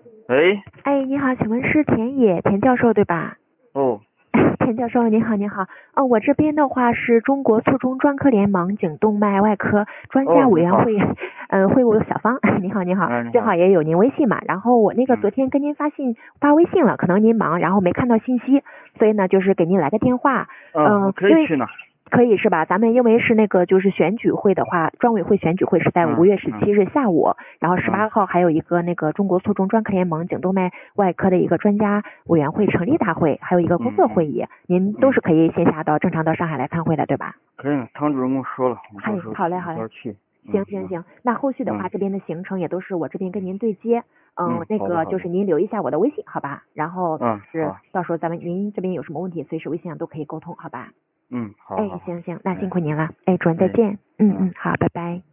喂， 哎，你好，请问是田教授对吧？ 哦， 田教授，您好，您好。我这边的话是中国卒中专科联盟颈动脉外科专家哦，你好， 委员会，会务小芳。您好，您好， 你好， 正好也有您微信嘛。然后我那个昨嗯， 天跟您发微信了，可能您忙，然后没看到信息，所以呢就是给您来个电话。 我可因为以去呢。 可以是吧？咱们因为是那个就是选举会的话，专委会选举会是在5月嗯 17日下午，然后嗯 18号还有一个那个中国卒中专科联盟颈动脉外科的一个专家委员会成立大会，还有一个工作会议，您都是可以线下正常到上海来看会的，对吧？ 可以呢。汤主任跟我说了，我到时候好嘞，好嘞。 一块去。 行，那后续的话，这边的行程也都是我这边跟您对接，那好的， 个就是您留一下我的微信，好吧？然后是好， 到时候您这边有什么问题，随时微信上都可以沟通，好吧？ 好， 哎，行，那辛苦您了，哎，主任再哎， 见，好，拜拜。